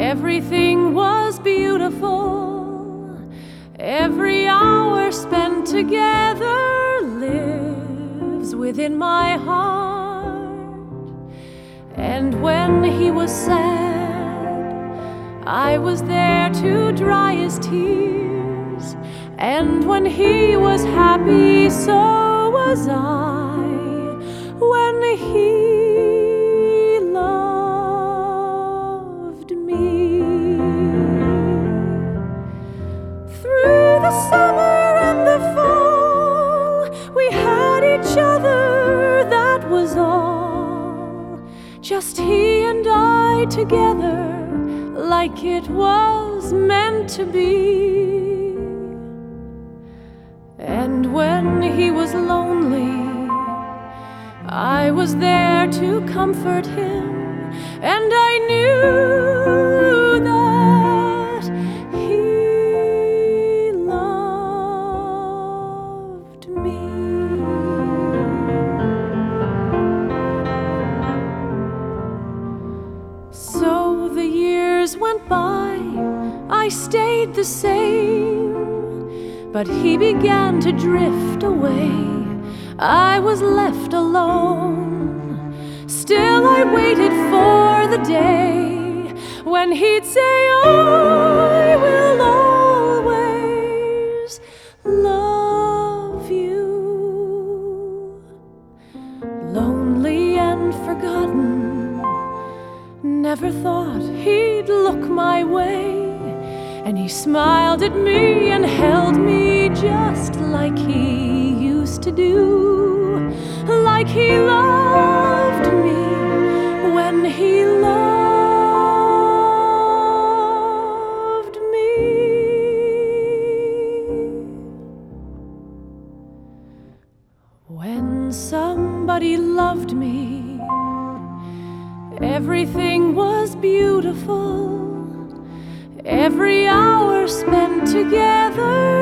Everything was beautiful. Every hour spent together lives within my heart. And when he was sad, I was there to dry his tears. And when he was happy, so was I. When he loved me. Through the summer and the fall, we had each other, that was all. Just he and I together, like it was meant to be. And when he was lonely, I was there to comfort him, and I knew that he loved me. So the years went by, I stayed the same, but he began to drift away. I was left alone. Still I waited for the day when he'd say, I will always love you. Lonely and forgotten, never thought he'd look my way. And he smiled at me and held me just like he used to do, like he loved me when he loved me. When somebody loved me, everything was beautiful. Every hour spent together